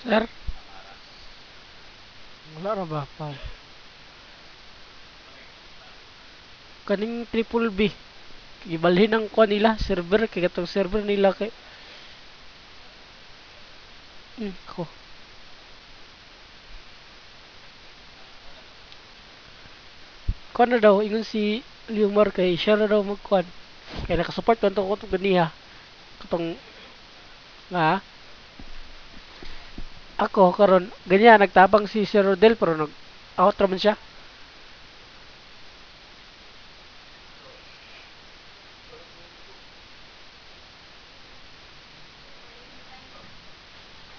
Sir, wala ra ba pa? Kaning triple B. Ibalhin ang kuha nila, server, kay katong server nila kay... Ako. Kuha na daw, ingon si Liumar kay siya na daw magkuhan. Kaya nakasupport ko itong kutong ganiha. Katong, nga, ako, karon ganyan, nagtabang si Sir Rodel, pero nag-out raman siya.